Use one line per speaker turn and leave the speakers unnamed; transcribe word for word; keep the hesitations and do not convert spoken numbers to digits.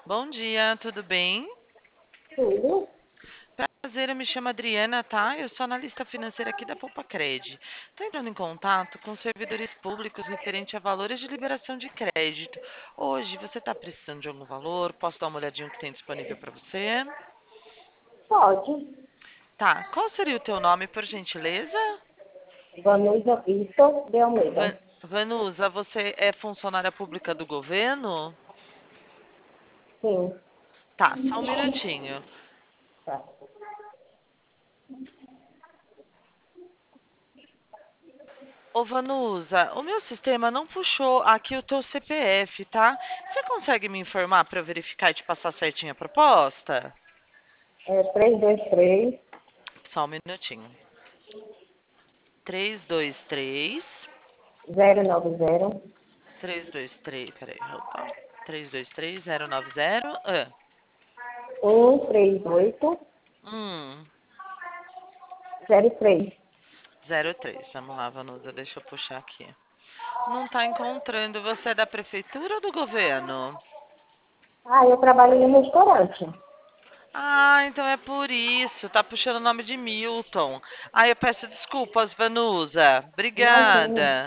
Bom dia, tudo bem?
Tudo.
Prazer, eu me chamo Adriana, tá? Eu sou analista financeira aqui da Poupa-Cred. Estou entrando em contato com servidores públicos referente a valores de liberação de crédito. Hoje, você está precisando de algum valor? Posso dar uma olhadinha no que tem disponível para você?
Pode.
Tá, qual seria o teu nome, por gentileza?
Vanusa Vitor de
Va-
Almeida.
Vanusa, você é funcionária pública do governo?
Sim.
Tá, só um minutinho.
Tá.
Ô, Vanusa, o meu sistema não puxou aqui o teu C P F, tá? Você consegue me informar para eu verificar e te passar certinho a proposta?
É três dois três,
Só um minutinho. Três dois três,
zero nove zero,
três dois três, peraí, opa. Três dois três zero nove zero, ah,
um três oito,
hum,
zero três.
zero três. Vamos lá, Vanusa, deixa eu puxar aqui. Não tá encontrando. Você é da prefeitura ou do governo?
Ah, eu trabalho no restaurante.
Ah, então é por isso. Tá puxando o nome de Milton. Ah, eu peço desculpas, Vanusa.
Imagina.
Obrigada.